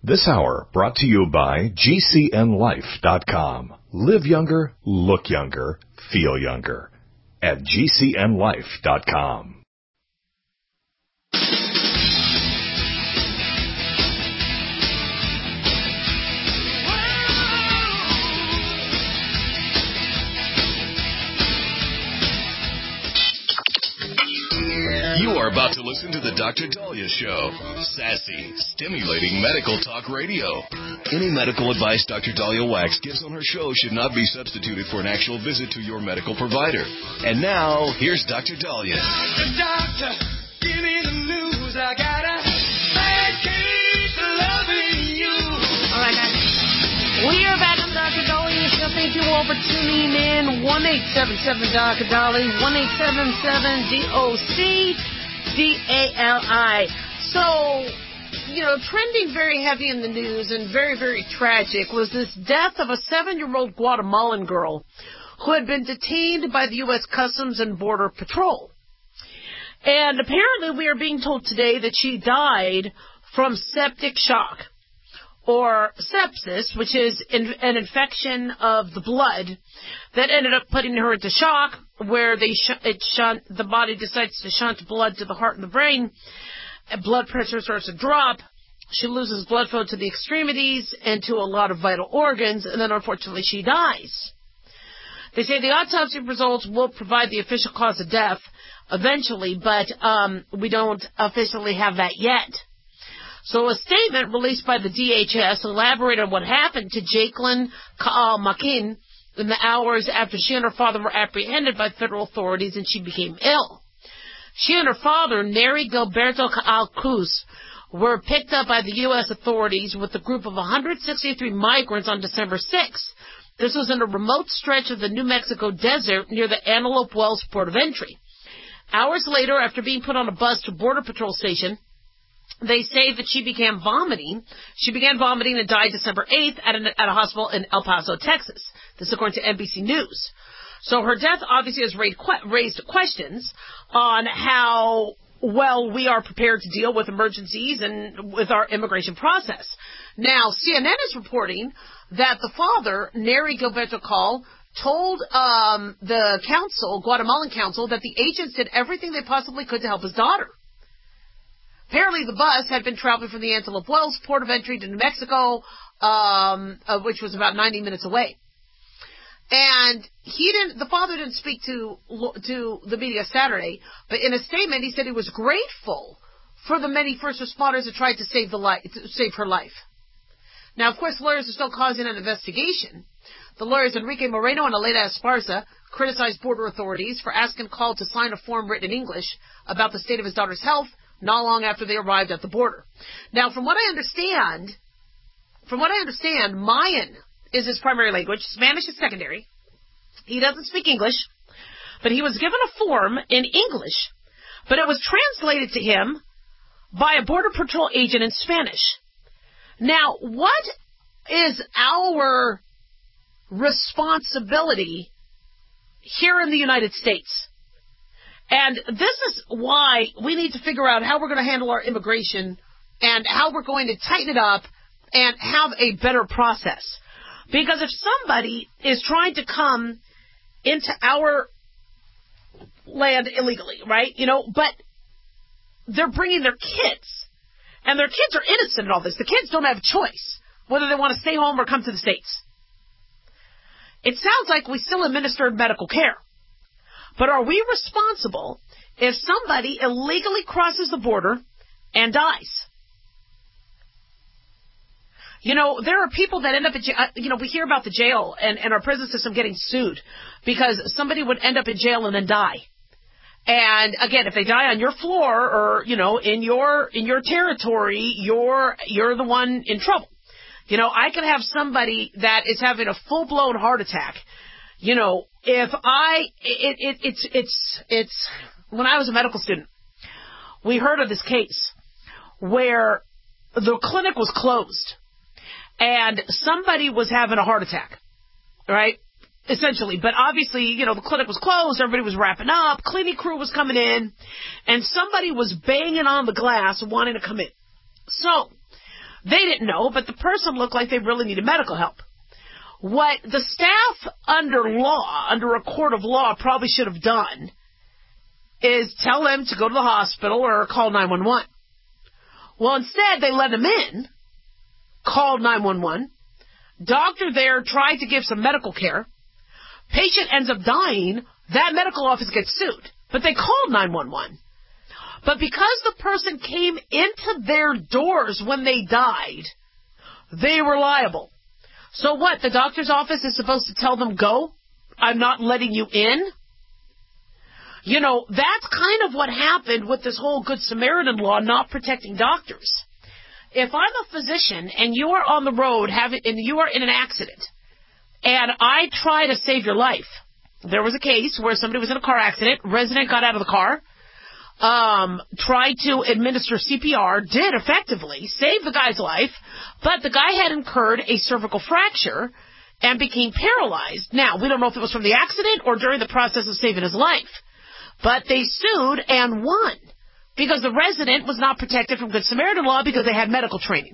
This hour brought to you by GCNLife.com. Live younger, look younger, feel younger at GCNLife.com. You are about to listen to the Dr. Daliah Show. Sassy, stimulating medical talk radio. Any medical advice Dr. Daliah Wax gives on her show should not be substituted for an actual visit to your medical provider. And now, here's Dr. Daliah. The doctor, give me the news. I got a bad case of loving you. All right, guys. We are back on Dr. Daliah Show. Thank you all for tuning in. 1-877 Dr. Daliah, 1-877-DOC-DALI. So, trending very heavy in the news and very, very tragic was this death of a 7-year-old Guatemalan girl who had been detained by the U.S. Customs and Border Patrol. And apparently we are being told today that she died from septic shock, or sepsis, which is an infection of the blood that ended up putting her into shock, where the body decides to shunt blood to the heart and the brain. Blood pressure starts to drop. She loses blood flow to the extremities and to a lot of vital organs, and then unfortunately she dies. They say the autopsy results will provide the official cause of death eventually, but we don't officially have that yet. So a statement released by the DHS elaborated on what happened to Jacqueline Kaal Makin in the hours after she and her father were apprehended by federal authorities and she became ill. She and her father, Neri Gilberto Kaal Cruz, were picked up by the U.S. authorities with a group of 163 migrants on December 6th. This was in a remote stretch of the New Mexico desert near the Antelope Wells port of entry. Hours later, after being put on a bus to Border Patrol Station, they say that she began vomiting. She began vomiting and died December 8th at a hospital in El Paso, Texas. This is according to NBC News. So her death obviously has raised questions on how well we are prepared to deal with emergencies and with our immigration process. Now, CNN is reporting that the father, Neri Gilberto Kaal, told the Guatemalan council, that the agents did everything they possibly could to help his daughter. Apparently, the bus had been traveling from the Antelope Wells port of entry to New Mexico, which was about 90 minutes away. And the father didn't speak to the media Saturday, but in a statement he said he was grateful for the many first responders that tried to save her life. Now, of course, lawyers are still causing an investigation. The lawyers Enrique Moreno and Elena Esparza criticized border authorities for asking Kaal to sign a form written in English about the state of his daughter's health not long after they arrived at the border. Now, from what I understand, Mayan is his primary language. Spanish is secondary. He doesn't speak English, but he was given a form in English, but it was translated to him by a Border Patrol agent in Spanish. Now, what is our responsibility here in the United States? And this is why we need to figure out how we're going to handle our immigration and how we're going to tighten it up and have a better process. Because if somebody is trying to come into our land illegally, right, but they're bringing their kids, and their kids are innocent in all this. The kids don't have a choice whether they want to stay home or come to the States. It sounds like we still administer medical care. But are we responsible if somebody illegally crosses the border and dies? There are people that end up in jail. We hear about the jail and our prison system getting sued because somebody would end up in jail and then die. And again, if they die on your floor or, in your territory, you're the one in trouble. I could have somebody that is having a full-blown heart attack. It's when I was a medical student, we heard of this case where the clinic was closed and somebody was having a heart attack, right? Essentially. But obviously, the clinic was closed, everybody was wrapping up, cleaning crew was coming in, and somebody was banging on the glass wanting to come in. So They didn't know, but the person looked like they really needed medical help. What the staff under a court of law probably should have done is tell him to go to the hospital or call 911. Well, instead, they let him in, called 911. Doctor there tried to give some medical care. Patient ends up dying. That medical office gets sued. But they called 911. But because the person came into their doors when they died, they were liable. So what? The doctor's office is supposed to tell them, go? I'm not letting you in? You know, that's kind of what happened with this whole Good Samaritan law not protecting doctors. If I'm a physician and you are on the road and you are in an accident and I try to save your life, there was a case where somebody was in a car accident, resident got out of the car, tried to administer CPR, did effectively, save the guy's life, but the guy had incurred a cervical fracture and became paralyzed. Now, we don't know if it was from the accident or during the process of saving his life, but they sued and won because the resident was not protected from Good Samaritan law because they had medical training.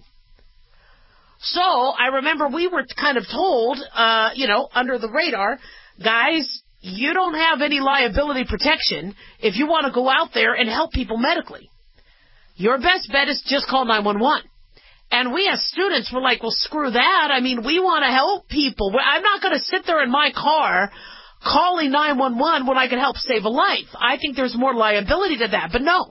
So I remember we were kind of told, under the radar, guys, you don't have any liability protection if you want to go out there and help people medically. Your best bet is just call 911. And we as students were like, well, screw that. I mean, we want to help people. I'm not going to sit there in my car calling 911 when I can help save a life. I think there's more liability to that. But no.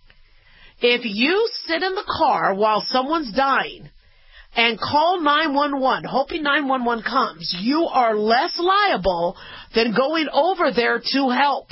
If you sit in the car while someone's dying and call 911, hoping 911 comes, you are less liable than going over there to help.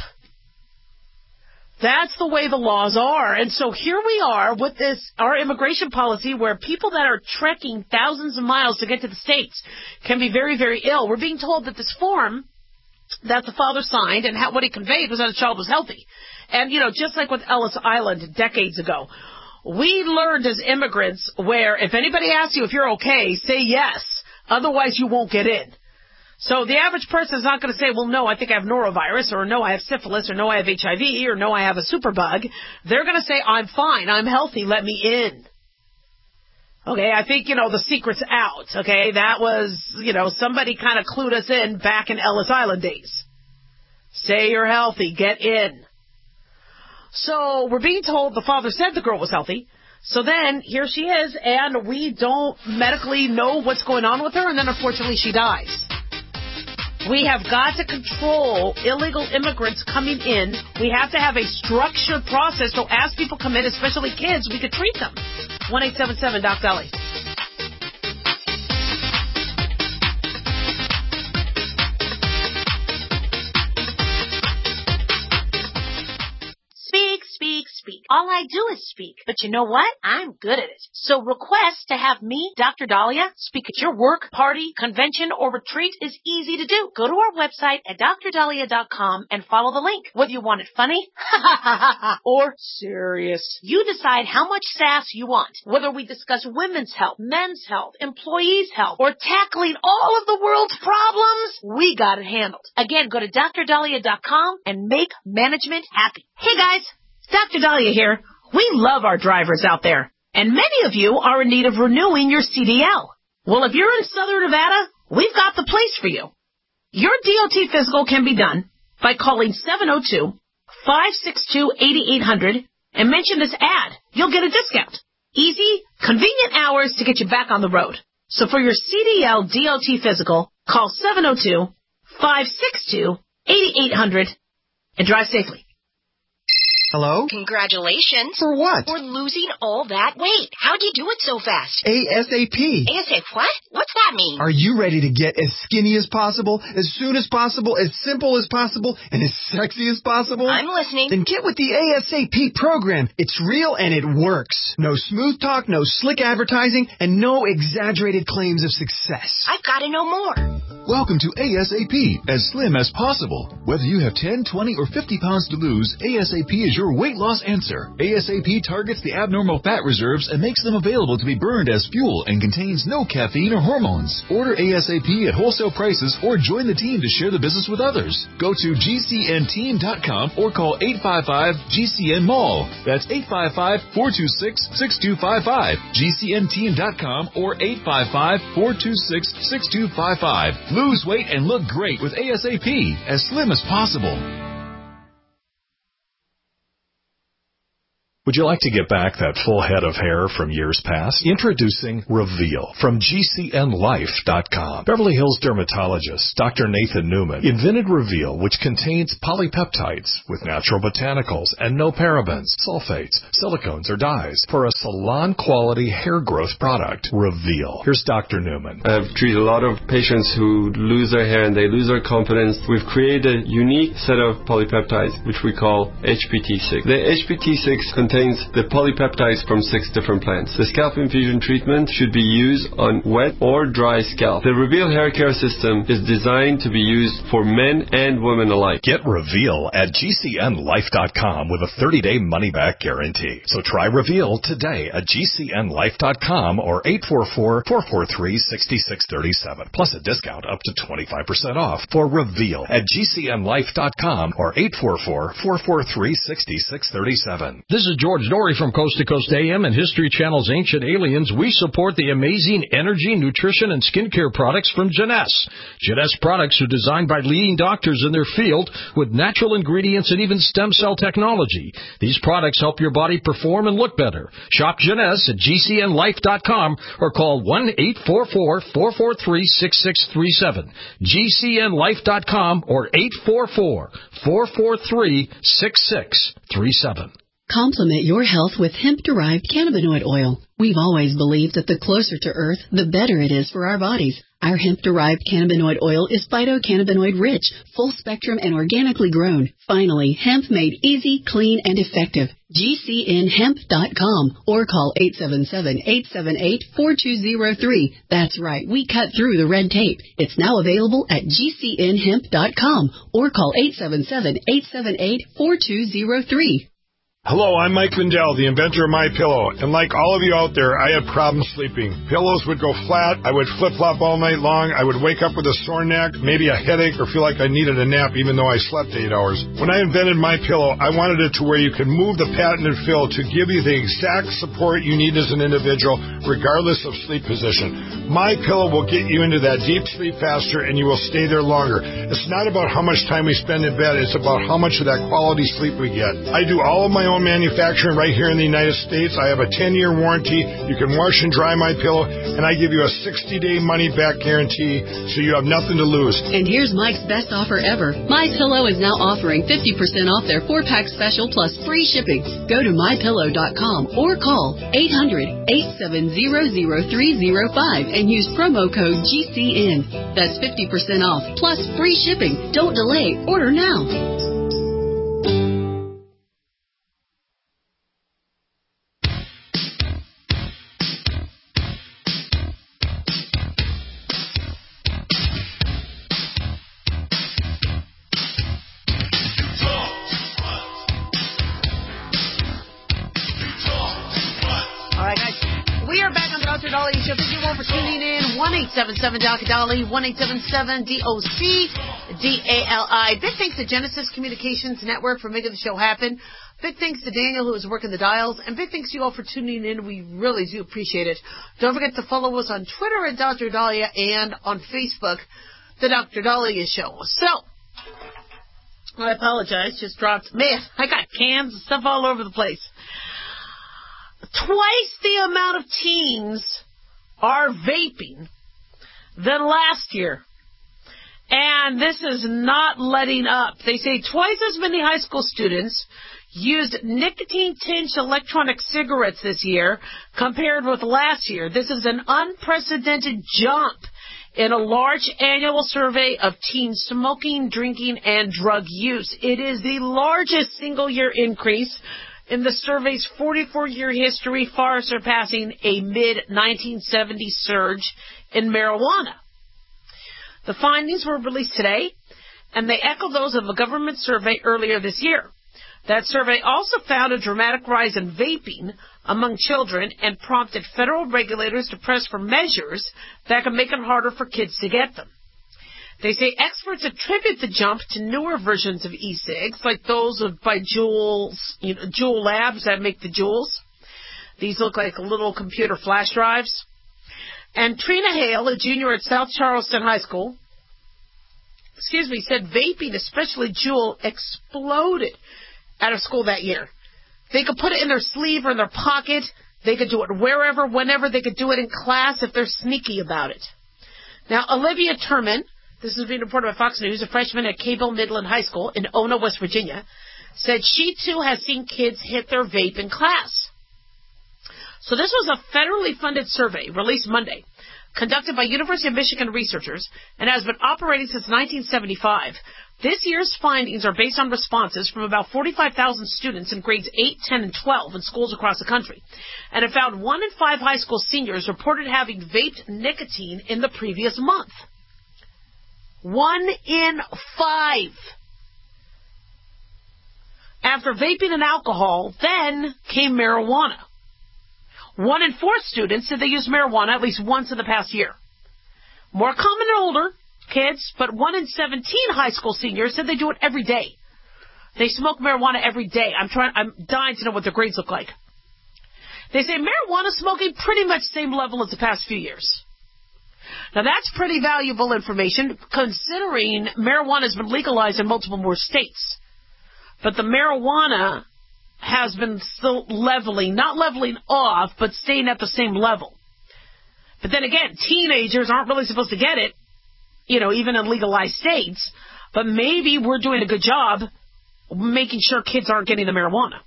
That's the way the laws are. And so here we are with our immigration policy where people that are trekking thousands of miles to get to the States can be very, very ill. We're being told that this form that the father signed and what he conveyed was that the child was healthy. And, just like with Ellis Island decades ago, we learned as immigrants where if anybody asks you if you're okay, say yes. Otherwise, you won't get in. So the average person is not going to say, well, no, I think I have norovirus, or no, I have syphilis, or no, I have HIV, or no, I have a superbug. They're going to say, I'm fine, I'm healthy, let me in. Okay, I think, the secret's out, okay? That was, somebody kind of clued us in back in Ellis Island days. Say you're healthy, get in. So we're being told the father said the girl was healthy. So then here she is, and we don't medically know what's going on with her, and then unfortunately she dies. We have got to control illegal immigrants coming in. We have to have a structured process so as people come in, especially kids, we could treat them. 1-877-DOC-DOLLY. Speak. All I do is speak. But you know what? I'm good at it. So request to have me, Dr. Dahlia, speak at your work, party, convention, or retreat is easy to do. Go to our website at drdahlia.com and follow the link. Whether you want it funny or serious, you decide how much sass you want. Whether we discuss women's health, men's health, employees' health, or tackling all of the world's problems, we got it handled. Again, go to drdahlia.com and make management happy. Hey guys! Dr. Dahlia here. We love our drivers out there, and many of you are in need of renewing your CDL. Well, if you're in Southern Nevada, we've got the place for you. Your DOT physical can be done by calling 702-562-8800 and mention this ad. You'll get a discount. Easy, convenient hours to get you back on the road. So for your CDL DOT physical, call 702-562-8800 and drive safely. Hello? Congratulations. For what? For losing all that weight. How'd you do it so fast? ASAP. ASAP what? What's that mean? Are you ready to get as skinny as possible, as soon as possible, as simple as possible, and as sexy as possible? I'm listening. Then get with the ASAP program. It's real and it works. No smooth talk, no slick advertising, and no exaggerated claims of success. I've got to know more. Welcome to ASAP, as slim as possible. Whether you have 10, 20, or 50 pounds to lose, ASAP is your weight loss answer. ASAP targets the abnormal fat reserves and makes them available to be burned as fuel and contains no caffeine or hormones. Order ASAP at wholesale prices or join the team to share the business with others. Go to GCNteam.com or call 855-GCN-MALL. That's 855-426-6255. GCNteam.com or 855-426-6255. Lose weight and look great with ASAP, as slim as possible. Would you like to get back that full head of hair from years past? Introducing Reveal from GCNLife.com. Beverly Hills dermatologist Dr. Nathan Newman invented Reveal, which contains polypeptides with natural botanicals and no parabens, sulfates, silicones, or dyes for a salon-quality hair growth product. Reveal. Here's Dr. Newman. I've treated a lot of patients who lose their hair and they lose their confidence. We've created a unique set of polypeptides, which we call HPT6. The HPT6 contains the polypeptides from 6 different plants. The scalp infusion treatment should be used on wet or dry scalp. The Reveal hair care system is designed to be used for men and women alike. Get Reveal at GCNLife.com with a 30-day money-back guarantee. So try Reveal today at GCNLife.com or 844-443-6637. Plus a discount up to 25% off for Reveal at GCNLife.com or 844-443-6637. This is George Dory from Coast to Coast AM and History Channel's Ancient Aliens. We support the amazing energy, nutrition, and skincare products from Jeunesse. Jeunesse products are designed by leading doctors in their field with natural ingredients and even stem cell technology. These products help your body perform and look better. Shop Jeunesse at GCNLife.com or call 1-844-443-6637. GCNLife.com or 844-443-6637. Complement your health with hemp-derived cannabinoid oil. We've always believed that the closer to Earth, the better it is for our bodies. Our hemp-derived cannabinoid oil is phytocannabinoid-rich, full-spectrum, and organically grown. Finally, hemp made easy, clean, and effective. GCNhemp.com or call 877-878-4203. That's right, we cut through the red tape. It's now available at GCNhemp.com or call 877-878-4203. Hello, I'm Mike Lindell, the inventor of MyPillow, and like all of you out there, I had problems sleeping. Pillows would go flat, I would flip-flop all night long, I would wake up with a sore neck, maybe a headache, or feel like I needed a nap even though I slept 8 hours. When I invented MyPillow, I wanted it to where you could move the patented fill to give you the exact support you need as an individual, regardless of sleep position. MyPillow will get you into that deep sleep faster, and you will stay there longer. It's not about how much time we spend in bed, it's about how much of that quality sleep we get. I do all of my own manufacturing right here in the United States. I have a 10-year warranty. You can wash and dry MyPillow, and I give you a 60-day money-back guarantee, so you have nothing to lose. And here's Mike's best offer ever. MyPillow is now offering 50% off their 4-pack special plus free shipping. Go to MyPillow.com or call 800-870-0305 and use promo code GCN. That's 50% off plus free shipping. Don't delay. Order now. $1-877-DOC-DALI, 1-877-DOC-DALI. Big thanks to Genesis Communications Network for making the show happen. Big thanks to Daniel, who is working the dials. And big thanks to you all for tuning in. We really do appreciate it. Don't forget to follow us on Twitter at Dr. Dahlia and on Facebook, The Dr. Dahlia Show. So, I apologize. Just dropped. Man, I got cans and stuff all over the place. Twice the amount of teens are vaping than last year. And this is not letting up. They say twice as many high school students used nicotine-tinged electronic cigarettes this year compared with last year. This is an unprecedented jump in a large annual survey of teen smoking, drinking, and drug use. It is the largest single-year increase in the survey's 44-year history, far surpassing a mid-1970s surge in marijuana. The findings were released today, and they echo those of a government survey earlier this year. That survey also found a dramatic rise in vaping among children and prompted federal regulators to press for measures that can make it harder for kids to get them. They say experts attribute the jump to newer versions of e-cigs, like those by Juul Labs that make the Juuls. These look like little computer flash drives. And Trina Hale, a junior at South Charleston High School, said vaping, especially Juul, exploded out of school that year. They could put it in their sleeve or in their pocket. They could do it wherever, whenever. They could do it in class if they're sneaky about it. Now, Olivia Turman, this is being reported by Fox News, a freshman at Cable Midland High School in Ona, West Virginia, said she too has seen kids hit their vape in class. So this was a federally funded survey released Monday, conducted by University of Michigan researchers, and has been operating since 1975. This year's findings are based on responses from about 45,000 students in grades 8, 10, and 12 in schools across the country. And it found 1 in 5 high school seniors reported having vaped nicotine in the previous month. 1 in 5. After vaping and alcohol, then came marijuana. 1 in 4 students said they used marijuana at least once in the past year. More common in older kids, but 1 in 17 high school seniors said they do it every day. They smoke marijuana every day. I'm dying to know what their grades look like. They say marijuana smoking pretty much same level as the past few years. Now that's pretty valuable information considering marijuana has been legalized in multiple more states. But the marijuana has been still not leveling off, but staying at the same level. But then again, teenagers aren't really supposed to get it, even in legalized states. But maybe we're doing a good job making sure kids aren't getting the marijuana.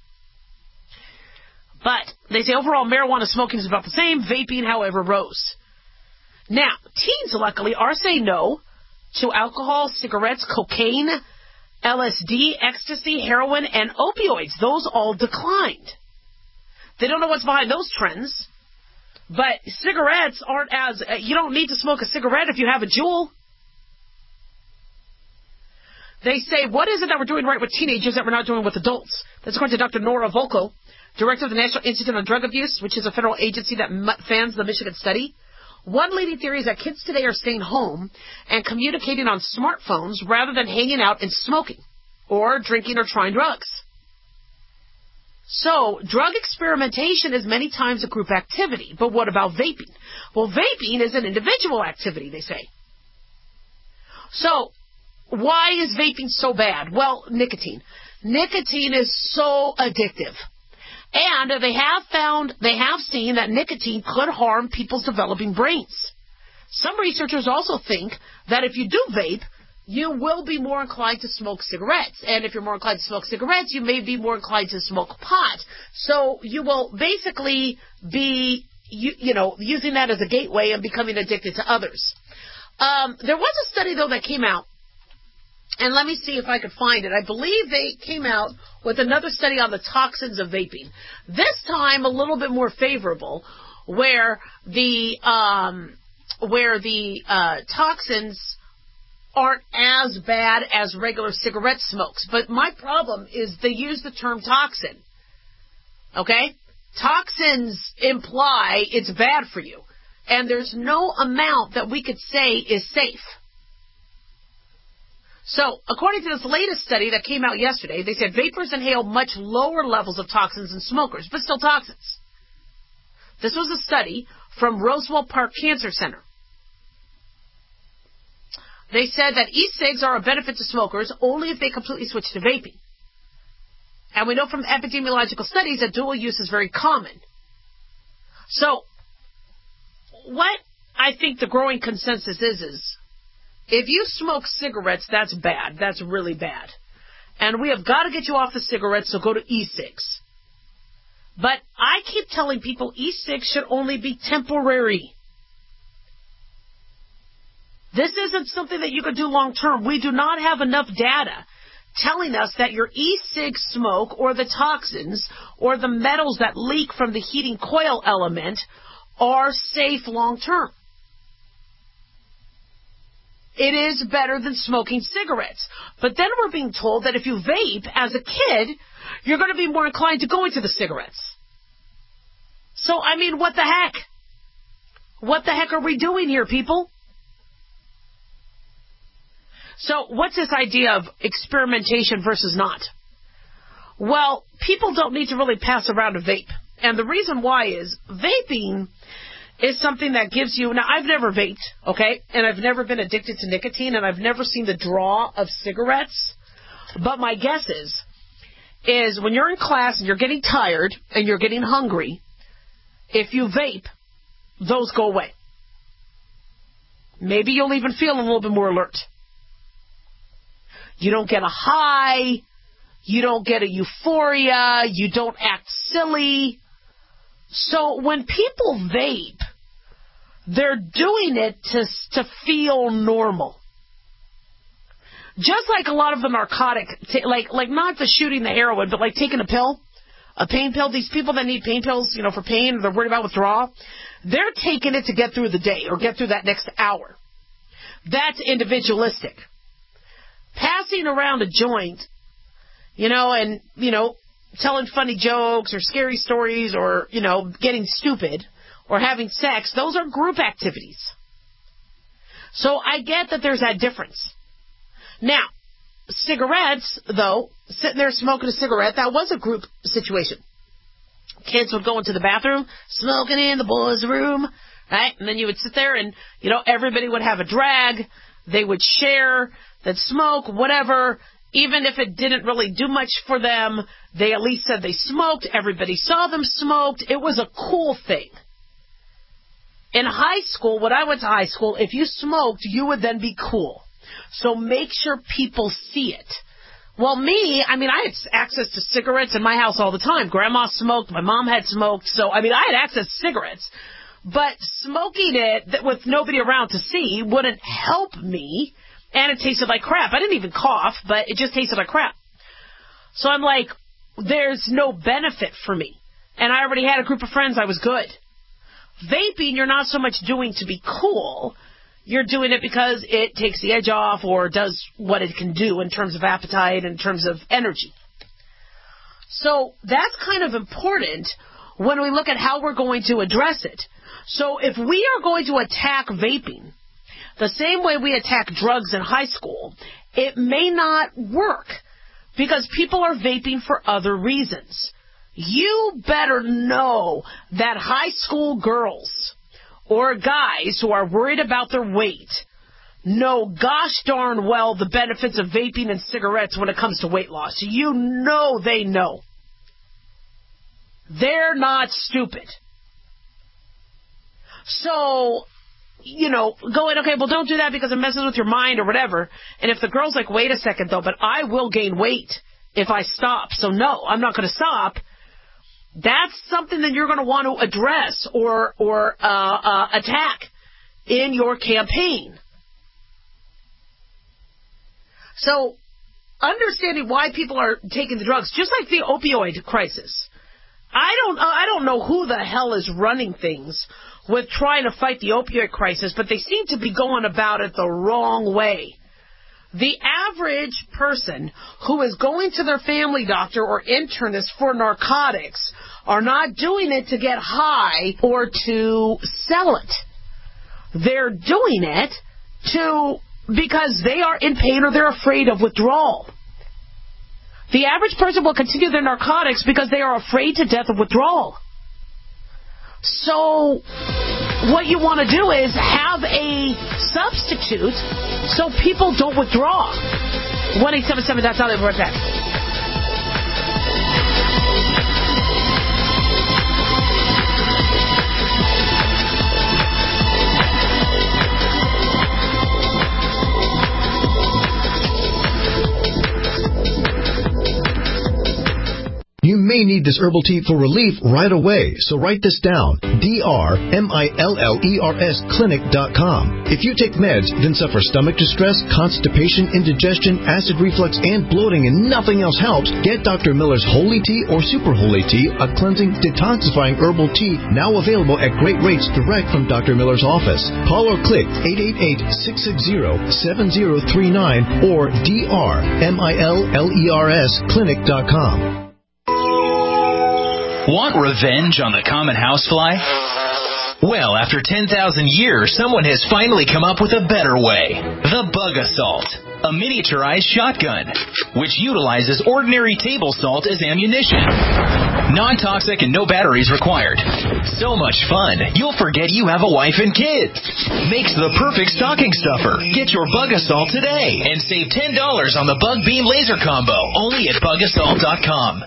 But they say overall marijuana smoking is about the same. Vaping, however, rose. Now, teens, luckily, are saying no to alcohol, cigarettes, cocaine, LSD, ecstasy, heroin, and opioids. Those all declined. They don't know what's behind those trends. But cigarettes aren't you don't need to smoke a cigarette if you have a Juul. They say, what is it that we're doing right with teenagers that we're not doing with adults? That's according to Dr. Nora Volkow, director of the National Institute on Drug Abuse, which is a federal agency that funds the Michigan study. One leading theory is that kids today are staying home and communicating on smartphones rather than hanging out and smoking or drinking or trying drugs. So, drug experimentation is many times a group activity. But what about vaping? Well, vaping is an individual activity, they say. So, why is vaping so bad? Well, nicotine. Nicotine is so addictive. And they have seen that nicotine could harm people's developing brains. Some researchers also think that if you do vape, you will be more inclined to smoke cigarettes. And if you're more inclined to smoke cigarettes, you may be more inclined to smoke pot. So you will basically be, using that as a gateway and becoming addicted to others. There was a study, though, that came out. And let me see if I could find it. I believe they came out with another study on the toxins of vaping. This time a little bit more favorable, where the toxins aren't as bad as regular cigarette smokes. But my problem is they use the term toxin. Okay? Toxins imply it's bad for you. And there's no amount that we could say is safe. So, according to this latest study that came out yesterday, they said vapors inhale much lower levels of toxins than smokers, but still toxins. This was a study from Roswell Park Cancer Center. They said that e-cigs are a benefit to smokers only if they completely switch to vaping. And we know from epidemiological studies that dual use is very common. So, what I think the growing consensus is if you smoke cigarettes, that's bad. That's really bad. And we have got to get you off the cigarettes, so go to e-cigs. But I keep telling people e-cigs should only be temporary. This isn't something that you can do long term. We do not have enough data telling us that your e-cig smoke or the toxins or the metals that leak from the heating coil element are safe long term. it is better than smoking cigarettes. But then we're being told that if you vape as a kid, you're going to be more inclined to go into the cigarettes. So, I mean, what the heck? What the heck are we doing here, people? So, what's this idea of experimentation versus not? Well, people don't need to really pass around a vape. And the reason why is vaping is something that gives you... Now, I've never vaped, okay? And I've never been addicted to nicotine, and I've never seen the draw of cigarettes. But my guess is when you're in class and you're getting tired and you're getting hungry, if you vape, those go away. Maybe you'll even feel a little bit more alert. You don't get a high. You don't get a euphoria. You don't act silly. So when people vape, they're doing it to feel normal. Just like a lot of the narcotic, like not the shooting the heroin, but like taking a pill, a pain pill. These people that need pain pills, for pain, they're worried about withdrawal. They're taking it to get through the day or get through that next hour. That's individualistic. Passing around a joint, and telling funny jokes or scary stories or, getting stupid or having sex, those are group activities. So I get that there's that difference. Now, cigarettes, though, sitting there smoking a cigarette, that was a group situation. Kids would go into the bathroom, smoking in the boys' room, right? And then you would sit there and, everybody would have a drag. They would share, they'd smoke, whatever. Even if it didn't really do much for them, they at least said they smoked. Everybody saw them smoked. It was a cool thing. In high school, when I went to high school, if you smoked, you would then be cool. So make sure people see it. Well, I had access to cigarettes in my house all the time. Grandma smoked. My mom had smoked. So, I had access to cigarettes. But smoking it with nobody around to see wouldn't help me. And it tasted like crap. I didn't even cough, but it just tasted like crap. So I'm like, there's no benefit for me. And I already had a group of friends. I was good. Vaping, you're not so much doing to be cool. You're doing it because it takes the edge off or does what it can do in terms of appetite, in terms of energy. So that's kind of important when we look at how we're going to address it. So if we are going to attack vaping the same way we attack drugs in high school, it may not work because people are vaping for other reasons. You better know that high school girls or guys who are worried about their weight know gosh darn well the benefits of vaping and cigarettes when it comes to weight loss. You know they know. They're not stupid. So, going, okay, well, don't do that because it messes with your mind or whatever. And if the girl's like, wait a second, though, but I will gain weight if I stop. So, no, I'm not going to stop. That's something that you're going to want to address or attack in your campaign. So, understanding why people are taking the drugs, just like the opioid crisis. I don't know who the hell is running things with trying to fight the opioid crisis, but they seem to be going about it the wrong way. The average person who is going to their family doctor or internist for narcotics are not doing it to get high or to sell it. They're doing it because they are in pain or they're afraid of withdrawal. The average person will continue their narcotics because they are afraid to death of withdrawal. So what you want to do is have a substitute so people don't withdraw. 1-877, that's how they work that. You may need to this herbal tea for relief right away, so write this down. DRMILLERS clinic.com. If you take meds, then suffer stomach distress, constipation, indigestion, acid reflux, and bloating, and nothing else helps, get Dr. Miller's Holy Tea or Super Holy Tea, a cleansing, detoxifying herbal tea, now available at great rates direct from Dr. Miller's office. Call or click 888-660-7039 or DRMILLERS clinic.com. Want revenge on the common housefly? Well, after 10,000 years, someone has finally come up with a better way. The Bug Assault, a miniaturized shotgun, which utilizes ordinary table salt as ammunition. Non-toxic and no batteries required. So much fun, you'll forget you have a wife and kids. Makes the perfect stocking stuffer. Get your Bug Assault today and save $10 on the Bug Beam Laser Combo, only at bugassault.com.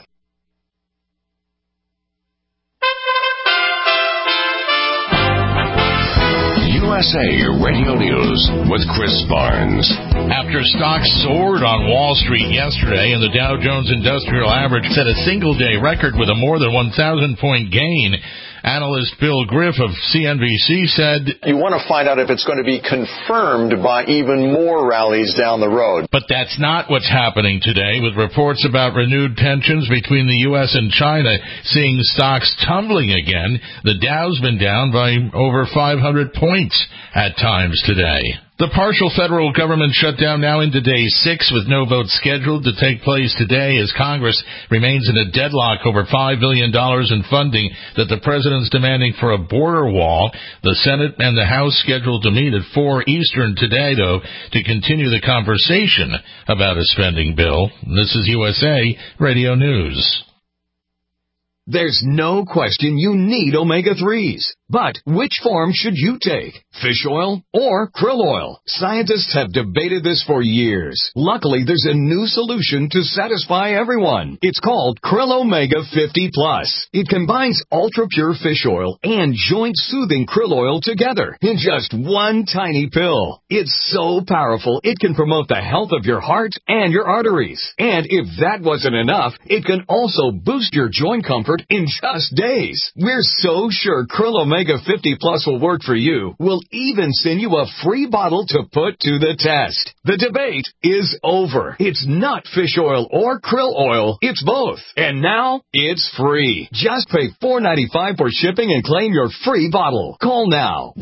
USA Radio News with Chris Barnes. After stocks soared on Wall Street yesterday and the Dow Jones Industrial Average set a single-day record with a more than 1,000-point gain, analyst Bill Griff of CNBC said, "You want to find out if it's going to be confirmed by even more rallies down the road." But that's not what's happening today, with reports about renewed tensions between the U.S. and China seeing stocks tumbling again. The Dow's been down by over 500 points at times today. The partial federal government shutdown now into day 6 with no vote scheduled to take place today as Congress remains in a deadlock over $5 billion in funding that the president's demanding for a border wall. The Senate and the House scheduled to meet at 4 Eastern today, though, to continue the conversation about a spending bill. This is USA Radio News. There's no question you need omega-3s. But which form should you take? Fish oil or krill oil? Scientists have debated this for years. Luckily, there's a new solution to satisfy everyone. It's called Krill Omega 50 Plus. It combines ultra-pure fish oil and joint-soothing krill oil together in just one tiny pill. It's so powerful, it can promote the health of your heart and your arteries. And if that wasn't enough, it can also boost your joint comfort in just days. We're so sure Krill Omega 50 Plus will work for you. We'll even send you a free bottle to put to the test. The debate is over. It's not fish oil or krill oil. It's both. And now it's free. Just pay $4.95 for shipping and claim your free bottle. Call now.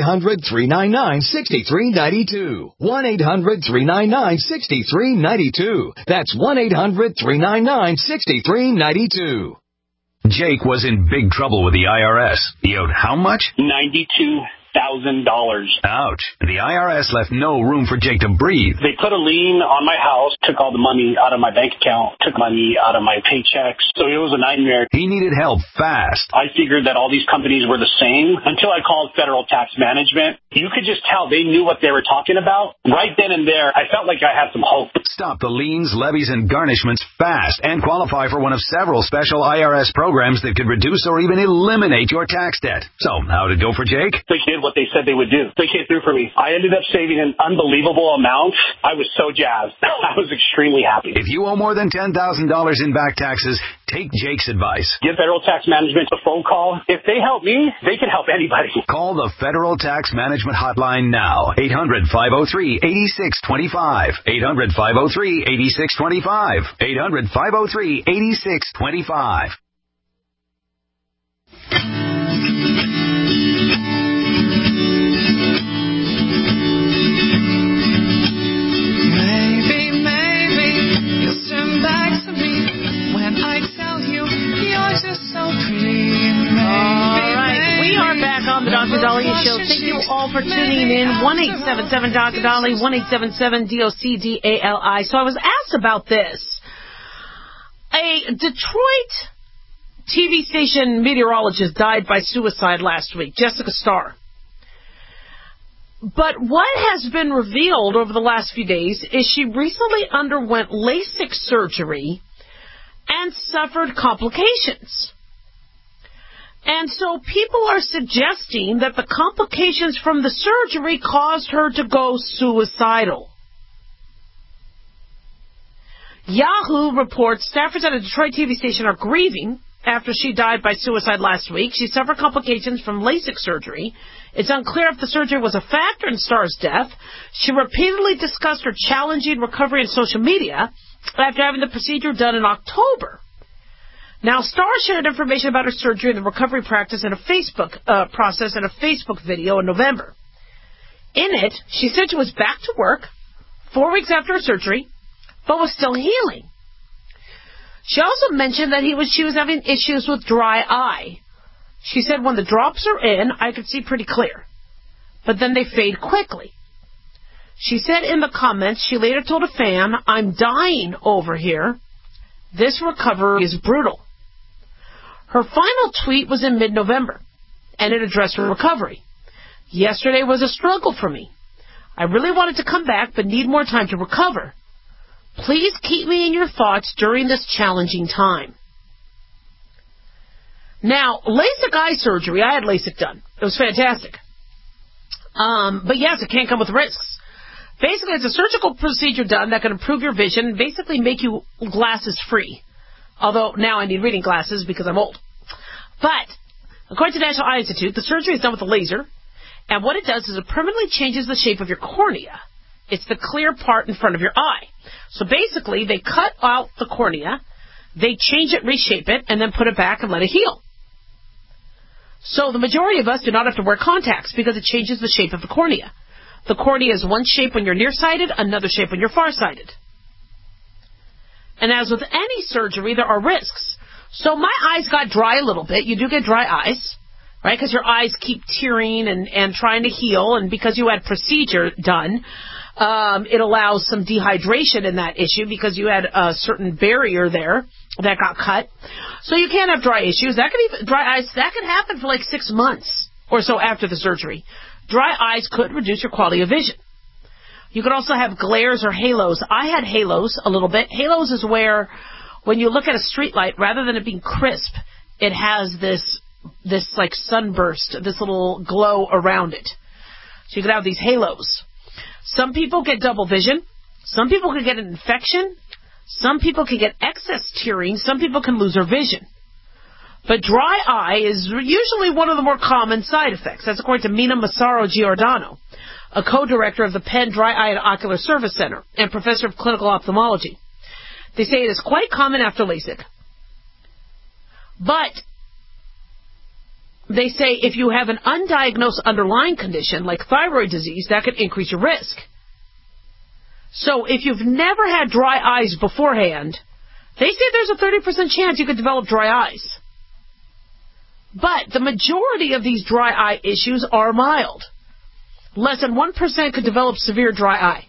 1-800-399-6392. 1-800-399-6392. That's 1-800-399-6392. Jake was in big trouble with the IRS. He owed how much? $92,000. Ouch. The IRS left no room for Jake to breathe. They put a lien on my house, took all the money out of my bank account, took money out of my paychecks. So it was a nightmare. He needed help fast. I figured that all these companies were the same until I called Federal Tax Management. You could just tell they knew what they were talking about. Right then and there, I felt like I had some hope. Stop the liens, levies, and garnishments fast and qualify for one of several special IRS programs that could reduce or even eliminate your tax debt. So, how'd it go for Jake? They did what they said they would do. They came through for me. I ended up saving an unbelievable amount. I was so jazzed. I was extremely happy. If you owe more than $10,000 in back taxes, take Jake's advice. Give Federal Tax Management a phone call. If they help me, they can help anybody. Call the Federal Tax Management Hotline now. 800-503-8625. 800-503-8625. 800-503-8625. On the Dr. Dahlia Show. Thank you all for tuning in. 1-877 Dr. Dahlia, 1-877-DOCDALI. So I was asked about this. A Detroit TV station meteorologist died by suicide last week, Jessica Starr. But what has been revealed over the last few days is she recently underwent LASIK surgery and suffered complications. And so people are suggesting that the complications from the surgery caused her to go suicidal. Yahoo reports staffers at a Detroit TV station are grieving after she died by suicide last week. She suffered complications from LASIK surgery. It's unclear if the surgery was a factor in Starr's death. She repeatedly discussed her challenging recovery on social media after having the procedure done in October. Now, Starr shared information about her surgery and the recovery practice in a Facebook process in a Facebook video in November. In it, she said she was back to work 4 weeks after her surgery, but was still healing. She also mentioned that she was having issues with dry eye. She said, when the drops are in, I could see pretty clear, but then they fade quickly. She said in the comments, she later told a fan, I'm dying over here. This recovery is brutal. Her final tweet was in mid-November, and it addressed her recovery. Yesterday was a struggle for me. I really wanted to come back, but need more time to recover. Please keep me in your thoughts during this challenging time. Now, LASIK eye surgery, I had LASIK done. It was fantastic. But yes, it can come with risks. Basically, it's a surgical procedure done that can improve your vision and basically make you glasses-free. Although now I need reading glasses because I'm old. But, according to the National Eye Institute, the surgery is done with a laser. And what it does is it permanently changes the shape of your cornea. It's the clear part in front of your eye. So basically, they cut out the cornea, they change it, reshape it, and then put it back and let it heal. So the majority of us do not have to wear contacts because it changes the shape of the cornea. The cornea is one shape when you're nearsighted, another shape when you're farsighted. And as with any surgery, there are risks. So my eyes got dry a little bit. You do get dry eyes, right? Because your eyes keep tearing and trying to heal. And because you had procedure done, it allows some dehydration in that issue because you had a certain barrier there that got cut. So you can have dry issues. Dry eyes, that can happen for like 6 months or so after the surgery. Dry eyes could reduce your quality of vision. You could also have glares or halos. I had halos a little bit. Halos is where when you look at a street light, rather than it being crisp, it has this like sunburst, this little glow around it. So you could have these halos. Some people get double vision. Some people can get an infection. Some people can get excess tearing. Some people can lose their vision. But dry eye is usually one of the more common side effects. That's according to Mina Massaro Giordano, a co-director of the Penn Dry Eye and Ocular Service Center and professor of clinical ophthalmology. They say it is quite common after LASIK. But they say if you have an undiagnosed underlying condition like thyroid disease, that could increase your risk. So if you've never had dry eyes beforehand, they say there's a 30% chance you could develop dry eyes. But the majority of these dry eye issues are mild. Less than 1% could develop severe dry eye.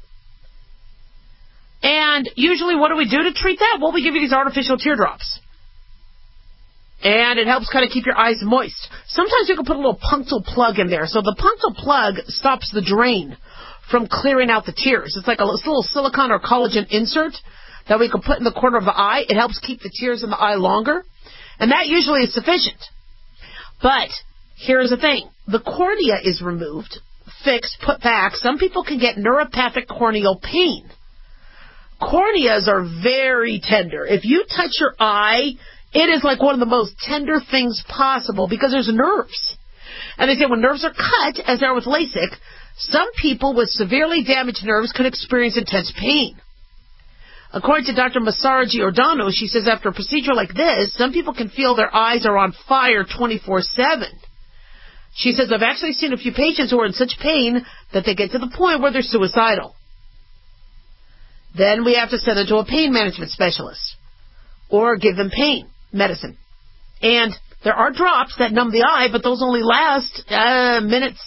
And usually what do we do to treat that? Well, we give you these artificial teardrops. And it helps kind of keep your eyes moist. Sometimes you can put a little punctal plug in there. So the punctal plug stops the drain from clearing out the tears. It's like a little silicone or collagen insert that we can put in the corner of the eye. It helps keep the tears in the eye longer. And that usually is sufficient. But here's the thing. The cornea is removed, fixed, put back. Some people can get neuropathic corneal pain. Corneas are very tender. If you touch your eye, it is like one of the most tender things possible because there's nerves. And they say when nerves are cut, as they are with LASIK, some people with severely damaged nerves could experience intense pain. According to Dr. Massaro Giordano, she says after a procedure like this, some people can feel their eyes are on fire 24/7. She says, I've actually seen a few patients who are in such pain that they get to the point where they're suicidal. Then we have to send them to a pain management specialist or give them pain medicine. And there are drops that numb the eye, but those only last minutes,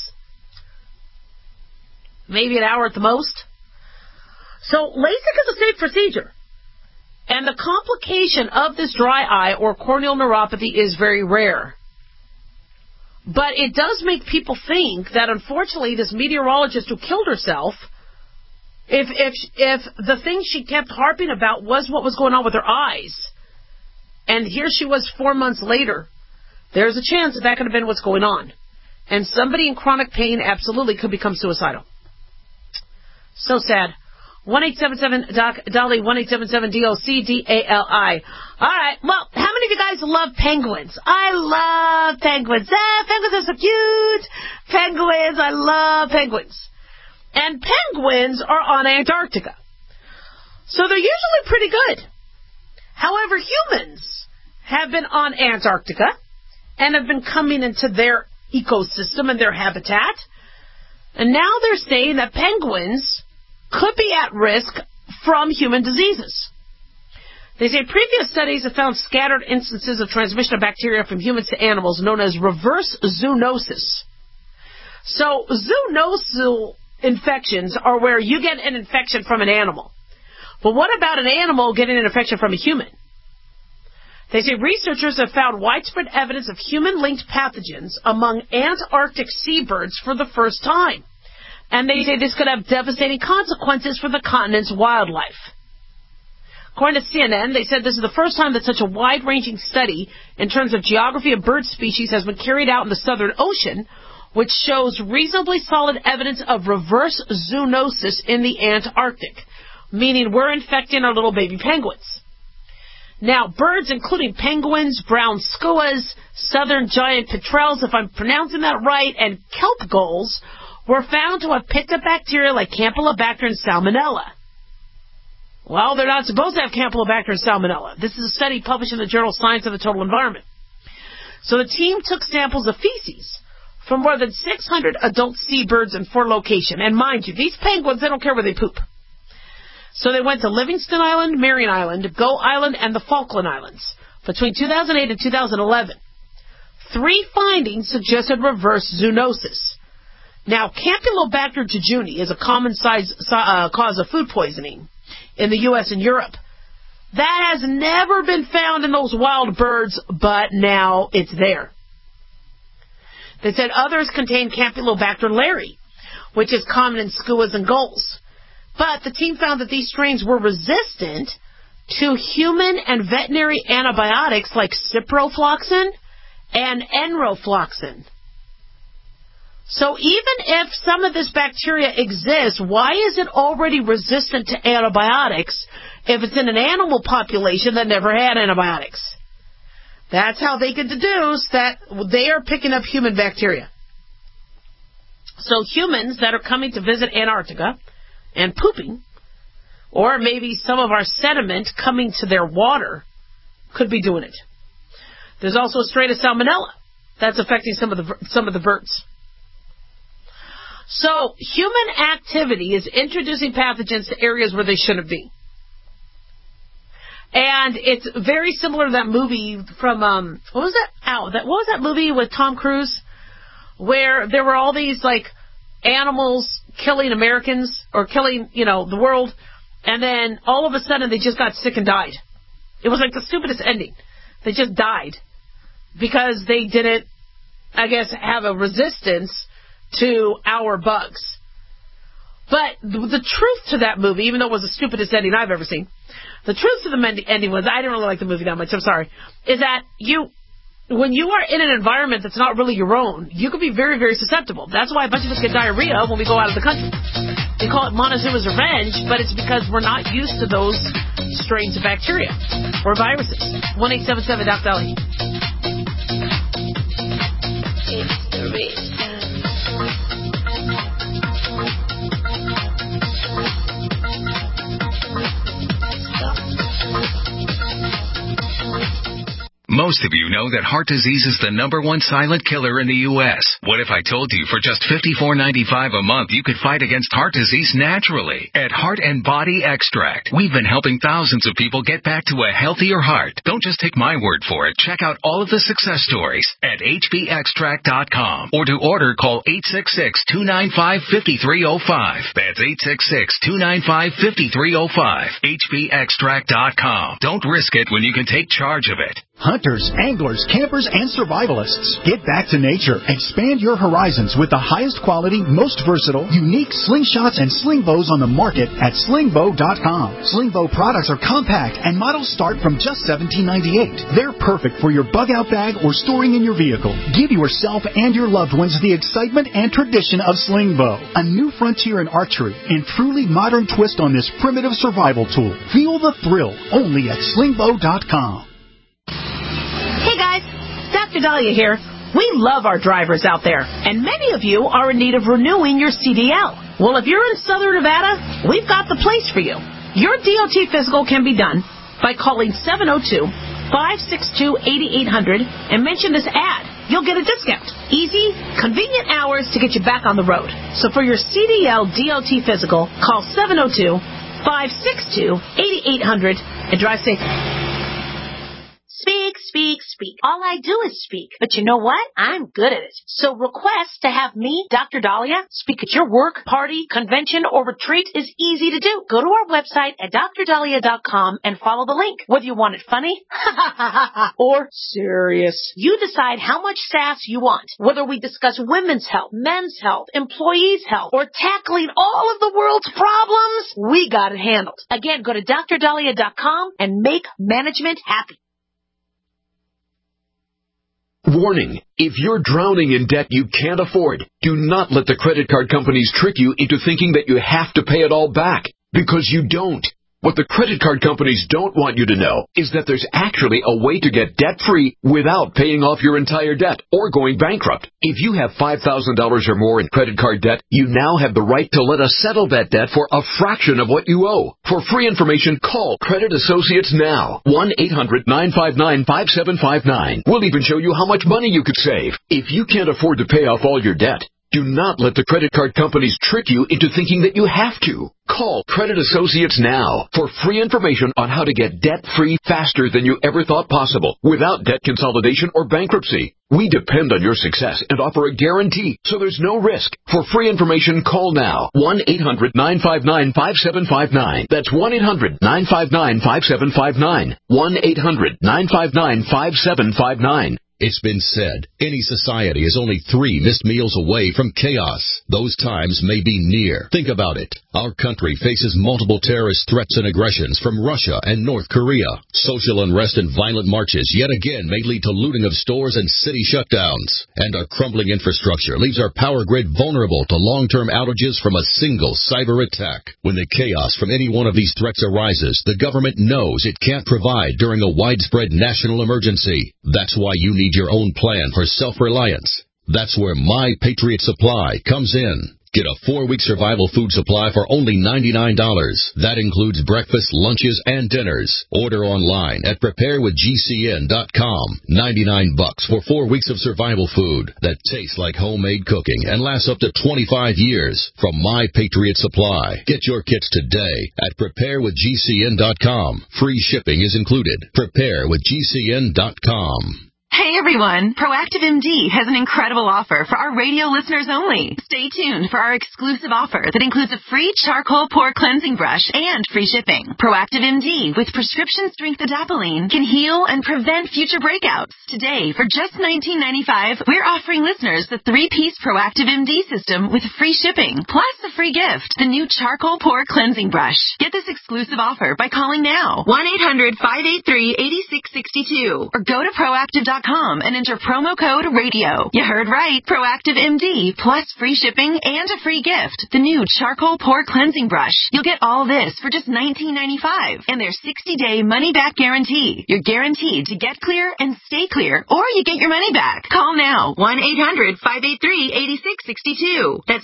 maybe an hour at the most. So LASIK is a safe procedure. And the complication of this dry eye or corneal neuropathy is very rare. But it does make people think that, unfortunately, this meteorologist who killed herself, if the thing she kept harping about was what was going on with her eyes, and here she was 4 months later, there's a chance that could have been what's going on. And somebody in chronic pain absolutely could become suicidal. So sad. 1-877-DOC-DOLLY, 1-877-DOC-DALI. All right, well, how many of you guys love penguins? I love penguins. Penguins are so cute. Penguins, I love penguins. And penguins are on Antarctica. So they're usually pretty good. However, humans have been on Antarctica and have been coming into their ecosystem and their habitat. And now they're saying that penguins could be at risk from human diseases. They say previous studies have found scattered instances of transmission of bacteria from humans to animals known as reverse zoonosis. So zoonosis infections are where you get an infection from an animal. But what about an animal getting an infection from a human? They say researchers have found widespread evidence of human-linked pathogens among Antarctic seabirds for the first time. And they say this could have devastating consequences for the continent's wildlife. According to CNN, they said this is the first time that such a wide-ranging study in terms of geography of bird species has been carried out in the Southern Ocean, which shows reasonably solid evidence of reverse zoonosis in the Antarctic, meaning we're infecting our little baby penguins. Now, birds including penguins, brown skuas, southern giant petrels, if I'm pronouncing that right, and kelp gulls were found to have picked up bacteria like Campylobacter and Salmonella. Well, they're not supposed to have Campylobacter and Salmonella. This is a study published in the journal Science of the Total Environment. So the team took samples of feces from more than 600 adult seabirds in 4 locations. And mind you, these penguins, they don't care where they poop. So they went to Livingston Island, Marion Island, Gull Island, and the Falkland Islands between 2008 and 2011. 3 findings suggested reverse zoonosis. Now, Campylobacter jejuni is a common cause of food poisoning in the U.S. and Europe. That has never been found in those wild birds, but now it's there. They said others contain Campylobacter leri, which is common in skuas and gulls. But the team found that these strains were resistant to human and veterinary antibiotics like ciprofloxacin and enrofloxacin. So even if some of this bacteria exists, why is it already resistant to antibiotics if it's in an animal population that never had antibiotics? That's how they can deduce that they are picking up human bacteria. So humans that are coming to visit Antarctica and pooping, or maybe some of our sediment coming to their water, could be doing it. There's also a strain of Salmonella that's affecting some of the birds. So human activity is introducing pathogens to areas where they shouldn't be. And it's very similar to that movie from, what was that movie with Tom Cruise? Where there were all these, like, animals killing Americans, or killing, the world, and then all of a sudden they just got sick and died. It was like the stupidest ending. They just died because they didn't, I guess, have a resistance to our bugs. But the truth to that movie, even though it was the stupidest ending I've ever seen, the truth to the ending was, I didn't really like the movie that much, I'm sorry, is that when you are in an environment that's not really your own, you can be very, very susceptible. That's why a bunch of us get diarrhea when we go out of the country. They call it Montezuma's revenge, but it's because we're not used to those strains of bacteria or viruses. 1-877-DOC-DOLLY. It's the reason. Most of you know that heart disease is the #1 silent killer in the U.S. What if I told you for just $54.95 a month you could fight against heart disease naturally? At Heart and Body Extract, we've been helping thousands of people get back to a healthier heart. Don't just take my word for it. Check out all of the success stories at hbextract.com. Or to order, call 866-295-5305. That's 866-295-5305. hbextract.com. Don't risk it when you can take charge of it. Hunters, anglers, campers, and survivalists. Get back to nature. Expand your horizons with the highest quality, most versatile, unique slingshots and sling bows on the market at slingbow.com. Sling bow products are compact and models start from just $17.98. They're perfect for your bug out bag or storing in your vehicle. Give yourself and your loved ones the excitement and tradition of sling bow. A new frontier in archery and truly modern twist on this primitive survival tool. Feel the thrill only at slingbow.com. Hey guys, Dr. Dahlia here. We love our drivers out there, and many of you are in need of renewing your CDL. Well, if you're in Southern Nevada, we've got the place for you. Your DOT physical can be done by calling 702-562-8800 and mention this ad. You'll get a discount. Easy, convenient hours to get you back on the road. So for your CDL DOT physical, call 702-562-8800 and drive safe. Speak, speak, speak. All I do is speak. But you know what? I'm good at it. So request to have me, Dr. Dahlia, speak at your work, party, convention, or retreat is easy to do. Go to our website at drdahlia.com and follow the link. Whether you want it funny or serious, you decide how much sass you want. Whether we discuss women's health, men's health, employees' health, or tackling all of the world's problems, we got it handled. Again, go to drdahlia.com and make management happy. Warning, if you're drowning in debt you can't afford, do not let the credit card companies trick you into thinking that you have to pay it all back, because you don't. What the credit card companies don't want you to know is that there's actually a way to get debt-free without paying off your entire debt or going bankrupt. If you have $5,000 or more in credit card debt, you now have the right to let us settle that debt for a fraction of what you owe. For free information, call Credit Associates now. 1-800-959-5759. We'll even show you how much money you could save. If you can't afford to pay off all your debt, do not let the credit card companies trick you into thinking that you have to. Call Credit Associates now for free information on how to get debt-free faster than you ever thought possible without debt consolidation or bankruptcy. We depend on your success and offer a guarantee, so there's no risk. For free information, call now. 1-800-959-5759. That's 1-800-959-5759. 1-800-959-5759. It's been said, any society is only 3 missed meals away from chaos. Those times may be near. Think about it. Our country faces multiple terrorist threats and aggressions from Russia and North Korea. Social unrest and violent marches yet again may lead to looting of stores and city shutdowns. And our crumbling infrastructure leaves our power grid vulnerable to long-term outages from a single cyber attack. When the chaos from any one of these threats arises, the government knows it can't provide during a widespread national emergency. That's why you need your own plan for self-reliance. That's where My Patriot Supply comes in. Get a 4-week survival food supply for only $99. That includes breakfast, lunches, and dinners. Order online at preparewithgcn.com. $99 for 4 weeks of survival food that tastes like homemade cooking and lasts up to 25 years from My Patriot Supply. Get your kits today at preparewithgcn.com. Free shipping is included. Preparewithgcn.com. Hey everyone, Proactive MD has an incredible offer for our radio listeners only. Stay tuned for our exclusive offer that includes a free charcoal pore cleansing brush and free shipping. Proactive MD with prescription strength adapalene can heal and prevent future breakouts. Today, for just $19.95, we're offering listeners the 3-piece Proactive MD system with free shipping, plus a free gift, the new charcoal pore cleansing brush. Get this exclusive offer by calling now, 1-800-583-8662, or go to proactive.com and enter promo code RADIO. You heard right. Proactive MD plus free shipping and a free gift, the new charcoal pore cleansing brush. You'll get all this for just $19.95 and their 60-day money-back guarantee. You're guaranteed to get clear and stay clear, or you get your money back. Call now, 1-800-583-8662. That's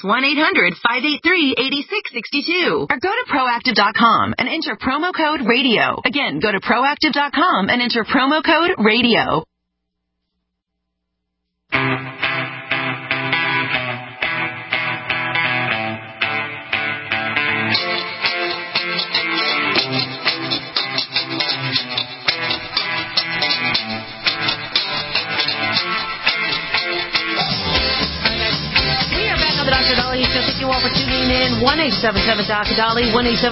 1-800-583-8662. Or go to proactive.com and enter promo code RADIO. Again, go to proactive.com and enter promo code RADIO. Thank you all for tuning in. 1-877-Dr. Dolly,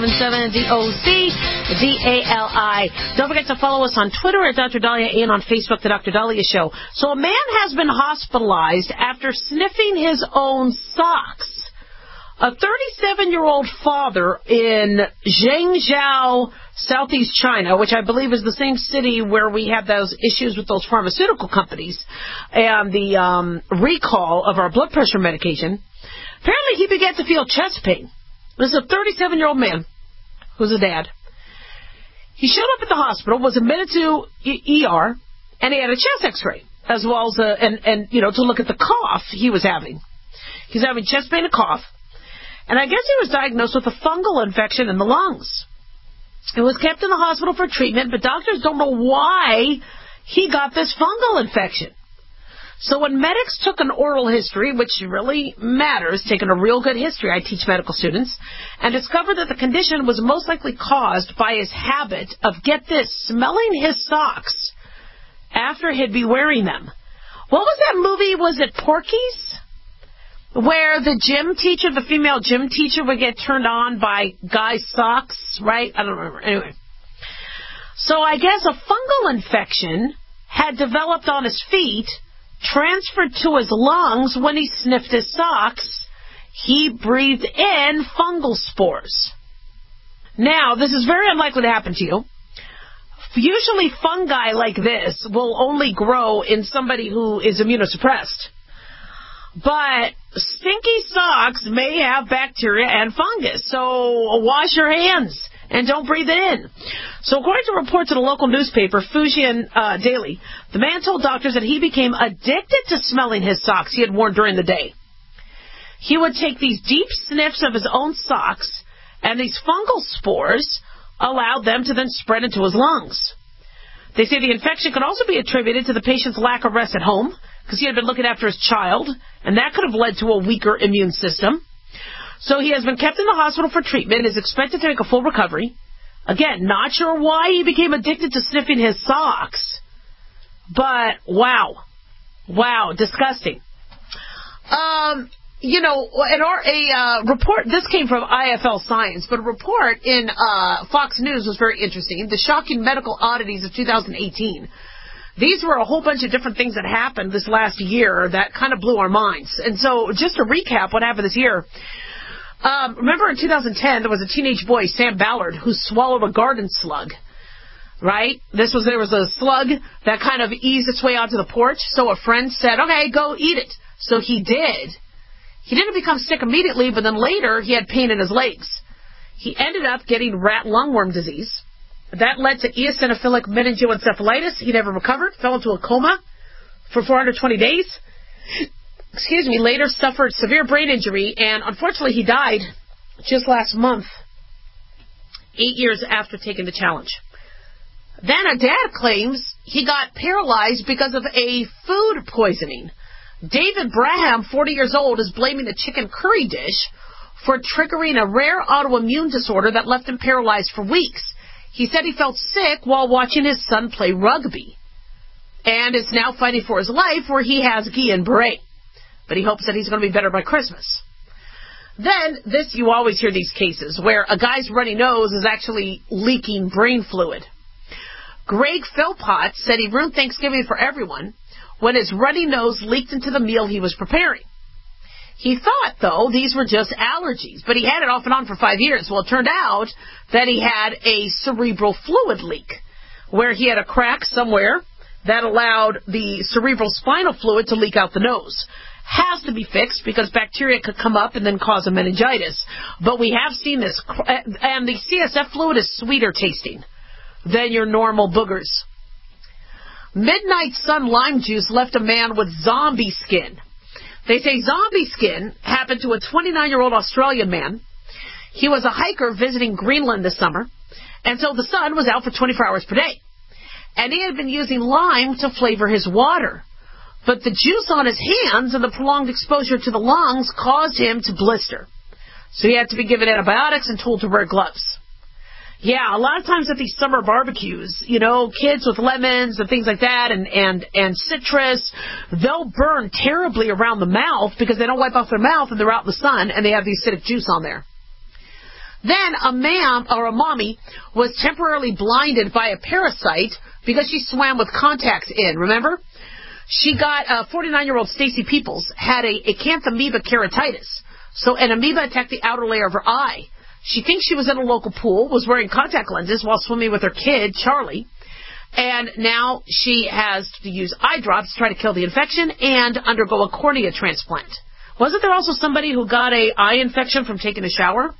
1-877-DOC-DALI. Don't forget to follow us on Twitter at Dr. Dahlia and on Facebook, The Dr. Dahlia Show. So a man has been hospitalized after sniffing his own socks. A 37-year-old father in Zhengzhou, Southeast China, which I believe is the same city where we have those issues with those pharmaceutical companies and the recall of our blood pressure medication. Apparently, he began to feel chest pain. This is a 37-year-old man who's a dad. He showed up at the hospital, was admitted to ER, and he had a chest X-ray, as well as to look at the cough he was having. He's having chest pain and cough. And I guess he was diagnosed with a fungal infection in the lungs. He was kept in the hospital for treatment, but doctors don't know why he got this fungal infection. So when medics took an oral history, which really matters, taking a real good history, I teach medical students, and discovered that the condition was most likely caused by his habit of, get this, smelling his socks after he'd be wearing them. What was that movie? Was it Porky's? Where the gym teacher, the female gym teacher, would get turned on by guys' socks, right? I don't remember. Anyway. So I guess a fungal infection had developed on his feet, transferred to his lungs when he sniffed his socks. He breathed in fungal spores. Now, this is very unlikely to happen to you. Usually fungi like this will only grow in somebody who is immunosuppressed. But stinky socks may have bacteria and fungus, so wash your hands and don't breathe it in. So according to reports in a local newspaper, Fujian Daily, the man told doctors that he became addicted to smelling his socks he had worn during the day. He would take these deep sniffs of his own socks, and these fungal spores allowed them to then spread into his lungs. They say the infection could also be attributed to the patient's lack of rest at home, because he had been looking after his child, and that could have led to a weaker immune system. So he has been kept in the hospital for treatment and is expected to make a full recovery. Again, not sure why he became addicted to sniffing his socks, but wow, disgusting. A report, this came from IFL Science, but a report in Fox News was very interesting. The shocking medical oddities of 2018. These were a whole bunch of different things that happened this last year that kind of blew our minds. And so just to recap what happened this year, remember in 2010 there was a teenage boy, Sam Ballard, who swallowed a garden slug, right? There was a slug that kind of eased its way onto the porch, so a friend said, okay, go eat it. So he did. He didn't become sick immediately, but then later he had pain in his legs. He ended up getting rat lungworm disease. That led to eosinophilic meningoencephalitis. He never recovered, fell into a coma for 420 days. Later suffered severe brain injury, and unfortunately he died just last month, 8 years after taking the challenge. Then a dad claims he got paralyzed because of a food poisoning. David Braham, 40 years old, is blaming the chicken curry dish for triggering a rare autoimmune disorder that left him paralyzed for weeks. He said he felt sick while watching his son play rugby and is now fighting for his life where he has Guillain-Barré. But he hopes that he's going to be better by Christmas. Then, you always hear these cases where a guy's runny nose is actually leaking brain fluid. Greg Philpott said he ruined Thanksgiving for everyone when his runny nose leaked into the meal he was preparing. He thought, though, these were just allergies, but he had it off and on for 5 years. Well, it turned out that he had a cerebral fluid leak, where he had a crack somewhere that allowed the cerebral spinal fluid to leak out the nose. Has to be fixed because bacteria could come up and then cause a meningitis. But we have seen this, and the CSF fluid is sweeter tasting than your normal boogers. Midnight Sun lime juice left a man with zombie skin. They say zombie skin happened to a 29-year-old Australian man. He was a hiker visiting Greenland this summer, and so the sun was out for 24 hours per day. And he had been using lime to flavor his water. But the juice on his hands and the prolonged exposure to the lungs caused him to blister. So he had to be given antibiotics and told to wear gloves. Yeah, a lot of times at these summer barbecues, you know, kids with lemons and things like that and citrus, they'll burn terribly around the mouth because they don't wipe off their mouth and they're out in the sun and they have the acidic juice on there. Then a mommy was temporarily blinded by a parasite because she swam with contacts in, remember? She got 49-year-old Stacy Peoples had a acanthamoeba keratitis. So an amoeba attacked the outer layer of her eye. She thinks she was in a local pool, was wearing contact lenses while swimming with her kid, Charlie. And now she has to use eye drops to try to kill the infection and undergo a cornea transplant. Wasn't there also somebody who got an eye infection from taking a shower?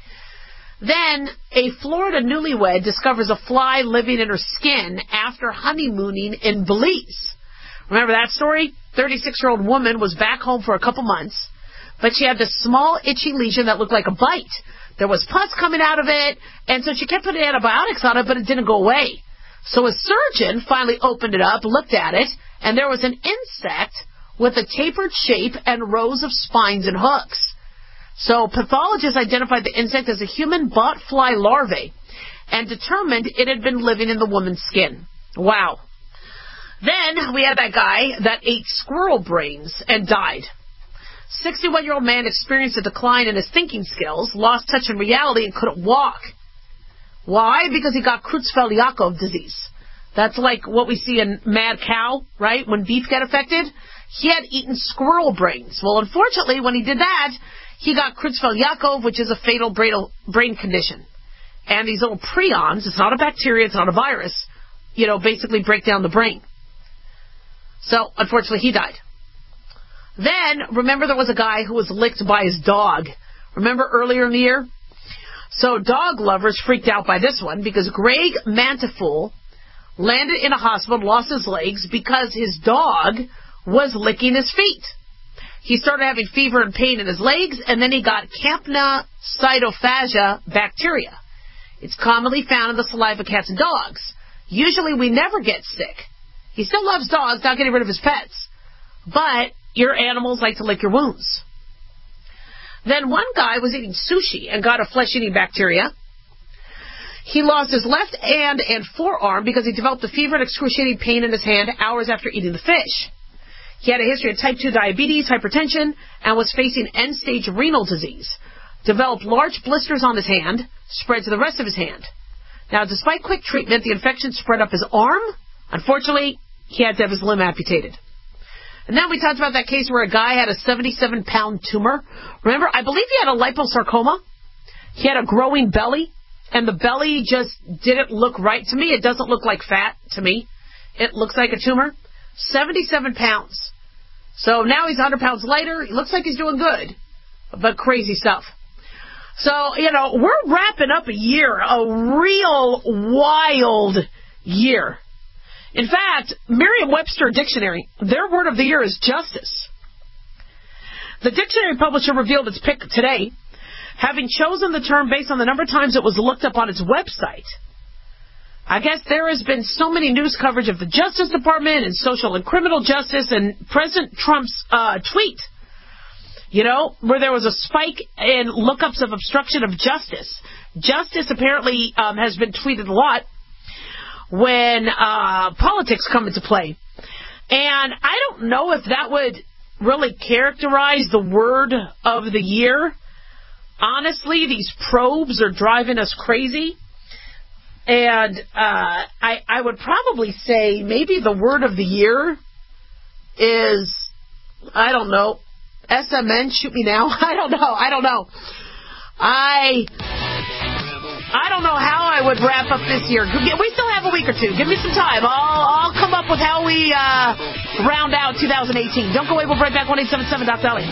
Then a Florida newlywed discovers a fly living in her skin after honeymooning in Belize. Remember that story? 36-year-old woman was back home for a couple months, but she had this small itchy lesion that looked like a bite. There was pus coming out of it, and so she kept putting antibiotics on it, but it didn't go away. So a surgeon finally opened it up, looked at it, and there was an insect with a tapered shape and rows of spines and hooks. So pathologists identified the insect as a human botfly larvae and determined it had been living in the woman's skin. Wow. Then we had that guy that ate squirrel brains and died. 61-year-old man experienced a decline in his thinking skills, lost touch in reality, and couldn't walk. Why? Because he got Creutzfeldt-Jakob disease. That's like what we see in mad cow, right? When beef get affected. He had eaten squirrel brains. Well, unfortunately, when he did that, he got Creutzfeldt-Jakob, which is a fatal brain condition. And these little prions, it's not a bacteria, it's not a virus, basically break down the brain. So, unfortunately, he died. Then, remember there was a guy who was licked by his dog. Remember earlier in the year? So, dog lovers freaked out by this one because Greg Mantefool landed in a hospital, lost his legs because his dog was licking his feet. He started having fever and pain in his legs, and then he got Campnocytophaga bacteria. It's commonly found in the saliva of cats and dogs. Usually we never get sick. He still loves dogs, not getting rid of his pets. But your animals like to lick your wounds. Then one guy was eating sushi and got a flesh-eating bacteria. He lost his left hand and forearm because he developed a fever and excruciating pain in his hand hours after eating the fish. He had a history of type 2 diabetes, hypertension, and was facing end-stage renal disease. Developed large blisters on his hand, spread to the rest of his hand. Now, despite quick treatment, the infection spread up his arm. Unfortunately, he had to have his limb amputated. And then we talked about that case where a guy had a 77-pound tumor. Remember, I believe he had a liposarcoma. He had a growing belly, and the belly just didn't look right to me. It doesn't look like fat to me. It looks like a tumor. 77 pounds. So now he's 100 pounds lighter. He looks like he's doing good, but crazy stuff. So, we're wrapping up a year, a real wild year. In fact, Merriam-Webster Dictionary, their word of the year is justice. The dictionary publisher revealed its pick today, having chosen the term based on the number of times it was looked up on its website. I guess there has been so many news coverage of the Justice Department and social and criminal justice and President Trump's tweet, where there was a spike in lookups of obstruction of justice. Justice apparently has been tweeted a lot when politics come into play. And I don't know if that would really characterize the word of the year. Honestly, these probes are driving us crazy. And I would probably say maybe the word of the year is, I don't know, SMN, shoot me now. I don't know. I don't know how I would wrap up this year. We still have a week or two. Give me some time. I'll come up with how we round out 2018. Don't go away. We'll be right back. 1-877 Dr. Ali.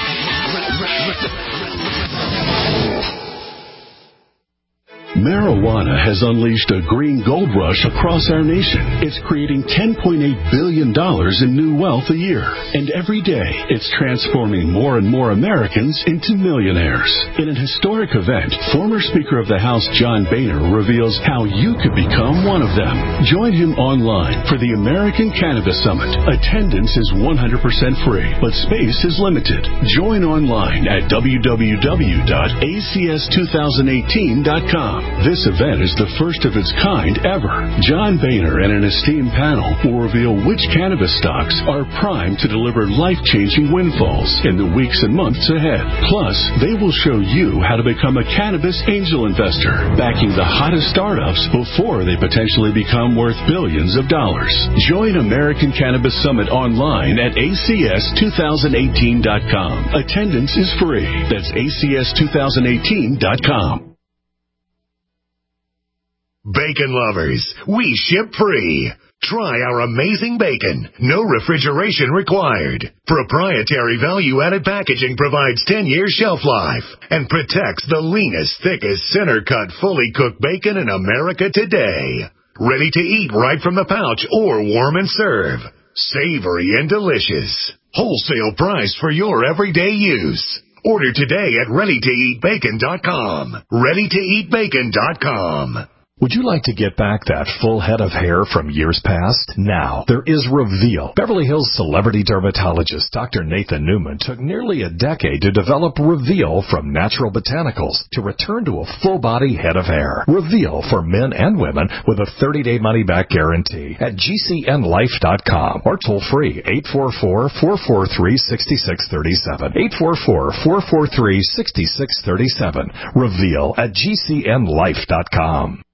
Marijuana marijuana has unleashed a green gold rush across our nation. It's creating $10.8 billion in new wealth a year. And every day, it's transforming more and more Americans into millionaires. In an historic event, former Speaker of the House John Boehner reveals how you could become one of them. Join him online for the American Cannabis Summit. Attendance is 100% free, but space is limited. Join online at www.acs2018.com. This event is the first of its kind ever. John Boehner and an esteemed panel will reveal which cannabis stocks are primed to deliver life-changing windfalls in the weeks and months ahead. Plus, they will show you how to become a cannabis angel investor, backing the hottest startups before they potentially become worth billions of dollars. Join American Cannabis Summit online at acs2018.com. Attendance is free. That's acs2018.com. Bacon lovers, we ship free. Try our amazing bacon. No refrigeration required. Proprietary value-added packaging provides 10-year shelf life and protects the leanest, thickest, center-cut, fully cooked bacon in America today. Ready to eat right from the pouch or warm and serve. Savory and delicious. Wholesale price for your everyday use. Order today at ReadyToEatBacon.com. ReadyToEatBacon.com. Would you like to get back that full head of hair from years past? Now, there is Reveal. Beverly Hills celebrity dermatologist Dr. Nathan Newman took nearly a decade to develop Reveal from natural botanicals to return to a full-body head of hair. Reveal for men and women with a 30-day money-back guarantee at GCNlife.com or toll-free 844-443-6637. 844-443-6637. Reveal at GCNlife.com.